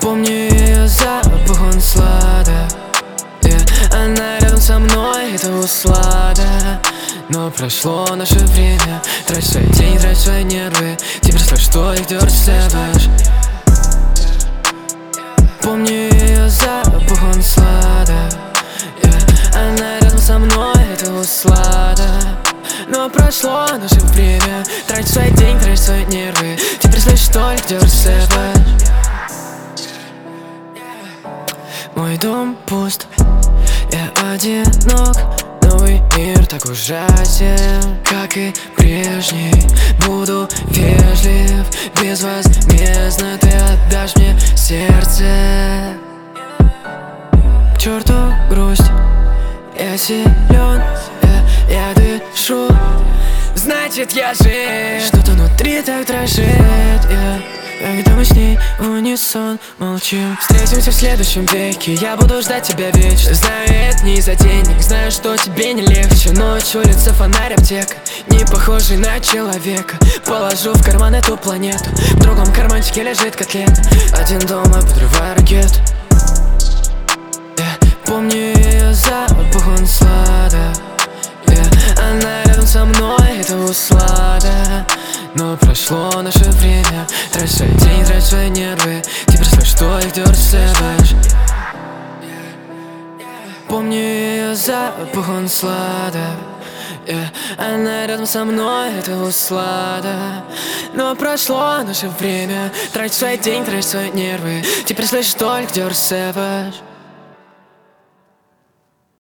Помню ее запах, он сладок, она рядом со мной, это услада. Но прошло наше время, трать свой день, трать свои нервы. Теперь слышь, что их дёрт сэвэдж. Помню ее запах, он сладок, она рядом со мной, это услада. Но прошло наше время, трать свой день, трать свои нервы. Теперь слышь, что их дёрт сэвэдж. Мой дом пуст, я одинок. Новый мир так ужасен, как и прежний. Буду вежлив, безвозмездно ты отдашь мне сердце. К черту грусть, я силен, я дышу, значит я жив. Что-то внутри так дрожит, когда мы с ней в унисон молчим. Встретимся в следующем веке, я буду ждать тебя вечно. Знаю, это не из-за денег, знаю, что тебе не легче. Ночь, улица, фонарь, аптека, не похожий на человека. Положу в карман эту планету, в другом карманчике лежит котлета. Один дома, подрываю ракету. Помню ее запах, он сладок, она рядом со мной, это услада. Но прошло наше время, трать свой день, трать свои нервы. Теперь слышь, что их дёрт сэвэдж. Помню ее запах, он сладок, она рядом со мной, это услада. Но прошло наше время, трать свой день, трать свои нервы. Теперь слышь, что их дёрт сэвэдж.